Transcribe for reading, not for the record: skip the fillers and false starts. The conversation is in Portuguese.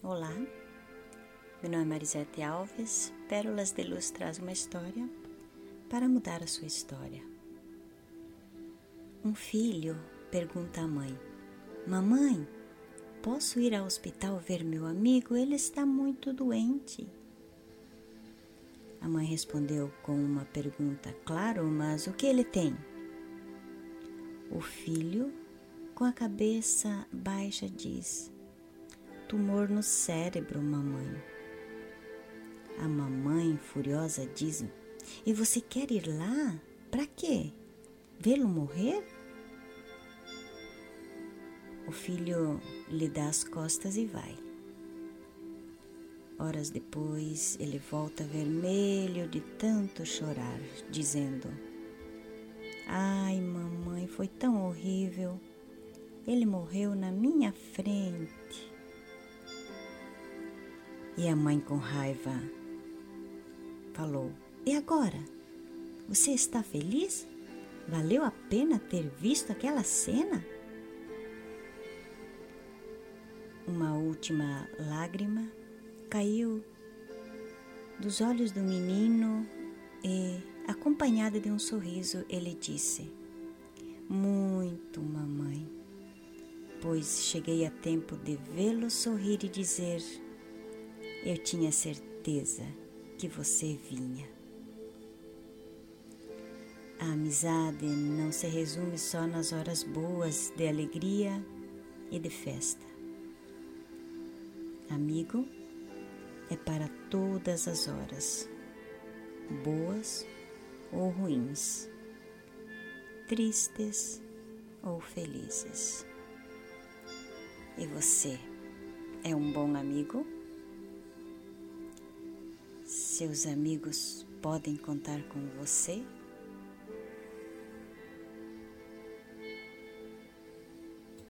Olá, meu nome é Marisete Alves. Pérolas de Luz traz uma história para mudar a sua história. Um filho pergunta à mãe: Mamãe, posso ir ao hospital ver meu amigo? Ele está muito doente. A mãe respondeu com uma pergunta: Claro, mas o que ele tem? O filho, com a cabeça baixa, diz: Tumor no cérebro, mamãe. A mamãe, furiosa, diz: E você quer ir lá? Para quê? Vê-lo morrer? O filho lhe dá as costas e vai. Horas depois, ele volta vermelho de tanto chorar, dizendo: Ai, mamãe, foi tão horrível. Ele morreu na minha frente. E a mãe, com raiva, falou: E agora? Você está feliz? Valeu a pena ter visto aquela cena? Uma última lágrima caiu dos olhos do menino e, acompanhada de um sorriso, ele disse: Muito, mamãe, pois cheguei a tempo de vê-lo sorrir e dizer: Eu tinha certeza que você vinha. A amizade não se resume só nas horas boas de alegria e de festa. Amigo é para todas as horas, boas ou ruins, tristes ou felizes. E você é um bom amigo? Seus amigos podem contar com você?